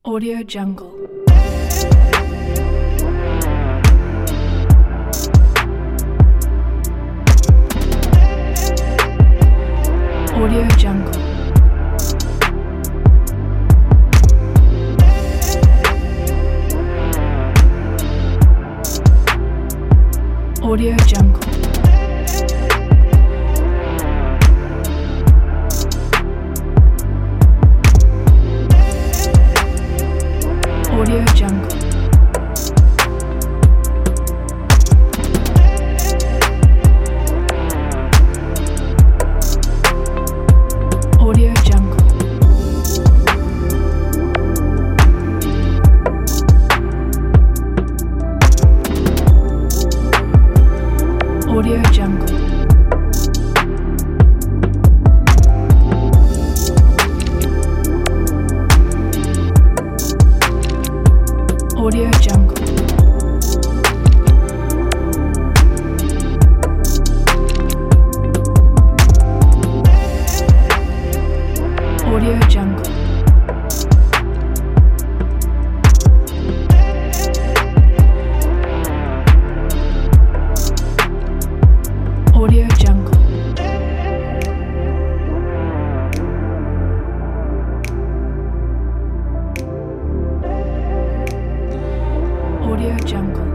Audio Jungle. Audio Jungle. Audio Jungle. Audio Jungle. Audio Jungle. Audio Jungle. Audio Jungle. Audio Jungle. Audio Jungle. Audio Jungle.